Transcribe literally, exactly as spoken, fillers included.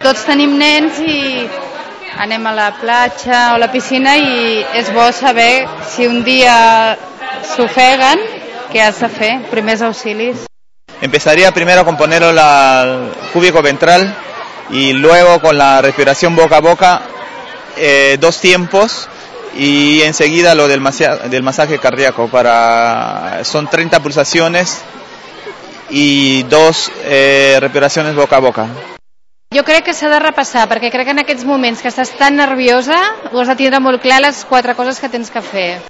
Tots tenim nens i anem a la platja o a la piscina i és bo saber si un dia s'ofeguen, què has de fer, primers auxilis. Empezaría primero con ponerlo al cúbico ventral y luego con la respiración boca a boca, eh, dos tiempos y enseguida lo del masaje, del masaje cardíaco. Para, son treinta pulsaciones y dos eh, respiraciones boca a boca. Jo crec que s'ha de repassar, perquè crec que en aquests moments que estàs tan nerviosa ho has de tindre molt clar les quatre coses que tens que fer.